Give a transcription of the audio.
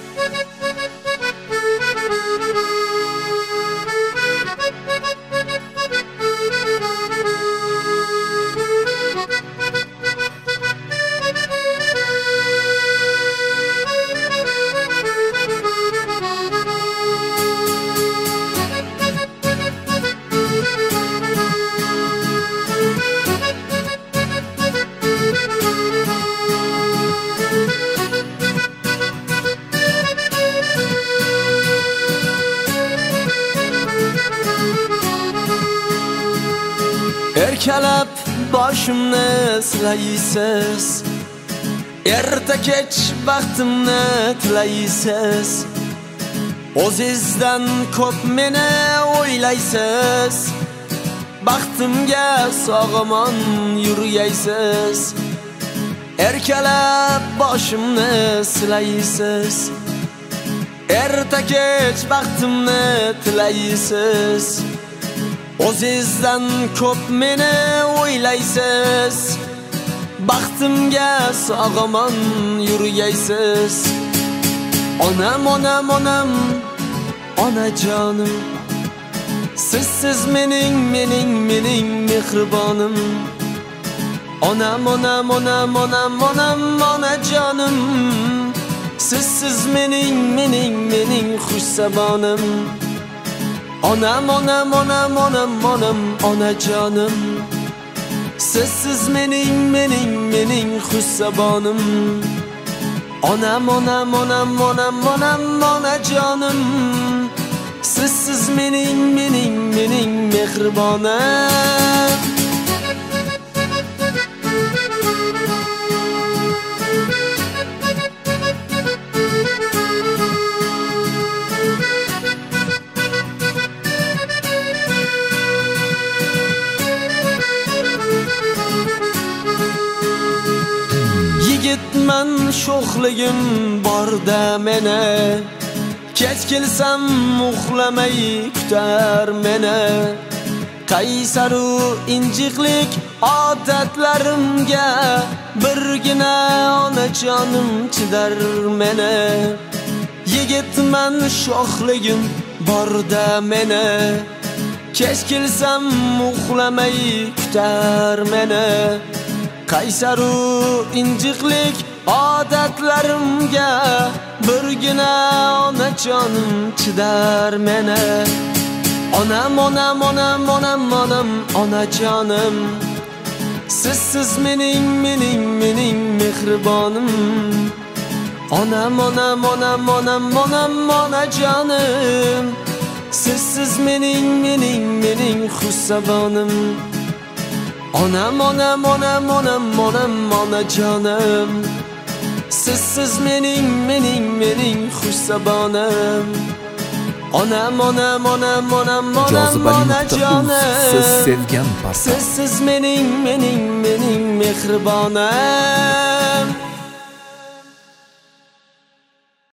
Erkalab boshimni silaysiz, erta kech baxtimni tilaysiz. O'zingizdan ko'p meni o'ylaysiz, baxtimga sog'omon yurgaysiz. Erkalab boshimni silaysiz, erta kech baxtimni tilaysiz. O'zingizdan ko'p meni o'ylaysiz, baxtimga sog'omon yurgaysiz. Onam, onam, onam, onajonim, sizsiz mening mehribonim. Onam, onam, onam, onam, onam, onajonim, sizsiz mening xushsabonim. Onam, onam, onam, onam, onam, onajonim, sizsiz mening xushsabonim. Onam, onam, onam, onam, onam, onajonim, sizsiz mening mehribonim. Yigitman sho'xligim borda meni, kech kelsam uxlamay kutar meni. Qaysaru injiqlik odatlarimga birgina onajonim chidar meni. Yigitman sho'xligim borda meni, kech kelsam uxlamay kutar meni. Qaysaru injiqlik odatlarimga birgina onajonim chidar meni. Onam, onam, onam, onam, onam, onajonim, sizsiz mening mehribonim. Onam, onam, onam, onam, onam, onajonim, sizsiz mening xushsabonim. Onam, onam, onam, onam, onam, onajonim, sizsiz mening xushsabonim. Onam, onam, onam, onam, onam, onajonim, sizsiz mening mehribonim.